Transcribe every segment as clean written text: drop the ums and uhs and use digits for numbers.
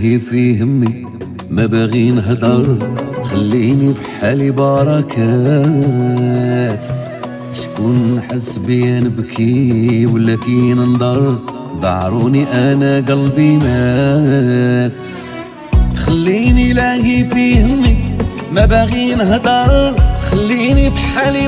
لاهي في همي ما باغي نهضر، خليني في حالي بركات. شكون حس بيا نبكي ولا كي ننظر، ضعروني انا قلبي مات. خليني لاهي في همي ما باغي نهضر، خليني بحالي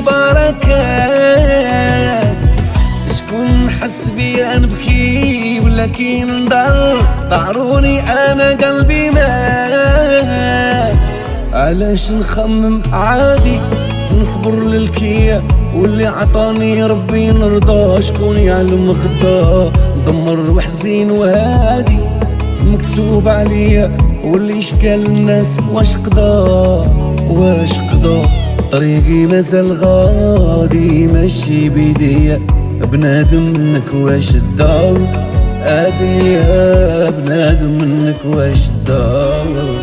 بركات. شكون حس بيا نبكي ولا كي ننظر، ضعروني انا قلبي مات. علاش نخمم عادي نصبر للكيا، واللي عطاني ربي نرضى. شكون يعلم خدا مدمر وحزين وهادي مكتوب عليا، واللي شكال الناس واش قضى. طريقي مازال غادي ماشي بيديا، بنادم منك واش الدار الدنيا، بنادم منك واش الدار.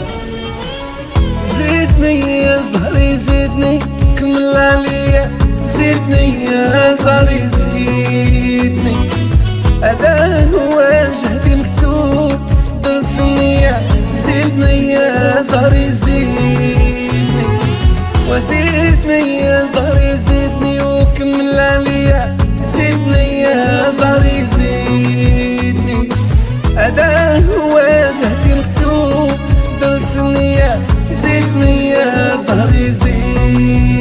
زيدني يا زهري زيدني كمل عليا، زيدني يا زهري زيدني. هذا هو جهدي مكتوب درت النية، زيدني يا زهري زيدني. وزيدني يا زهري زيدني وكمل عليا، زيدني يا زهري زيدني. هذا هو جهدي مكتوب درت النية، زيدني يا زهري زيدني.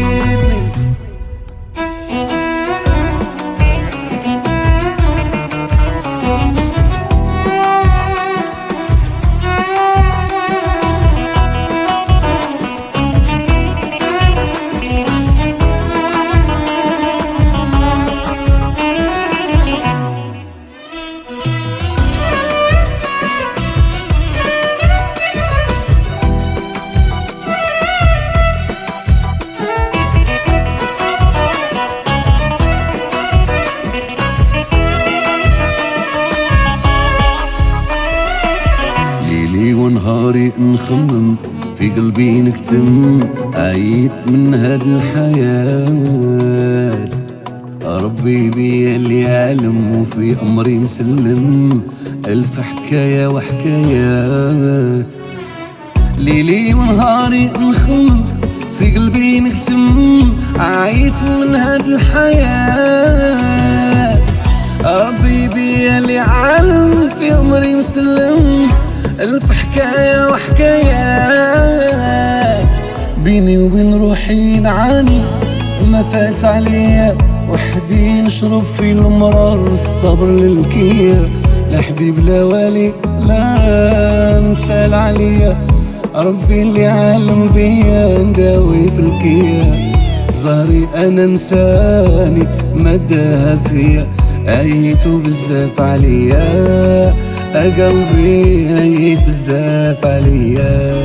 ونهاري نخمم في قلبي نكتم، عييت من هاد الحياة. ربي بيا اللي عالم وفي أمري مسلم، ألف حكاية وحكايات. ليلي ونهاري نخمم في قلبي نكتم، عييت من هاد الحياة. ربي بيا اللي عالم في أمري مسلم، ألف حكاية وحكايات. بيني وبين روحي نعاني ما فات عليا، وحدي نشرب في المرار الصبر للكيا. لا حبيب لا والي لا مثال عليا، ربي اللي عالم بيا نداوي بالكيا. زهري انا نساني مداها فيا، عييتو بزاف عليا قلبي، عييت بزاف عليا.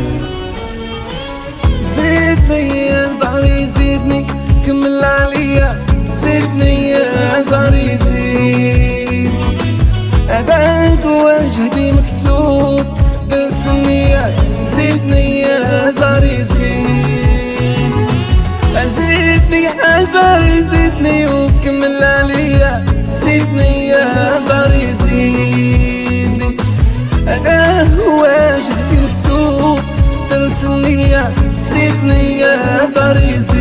زيدني يا زهري زيدني كمل عليا، زيدني يا زهري زيدني. هذاك هو جهدي مكتوب درت النية، زيدني يا زهري زيدني. زيدني يا زهري زيدني وكمل عليا، زيدني يا زهري زيدني. هذا هو جهدي مكتوب درت النية، زيدني يا زهري زيدني.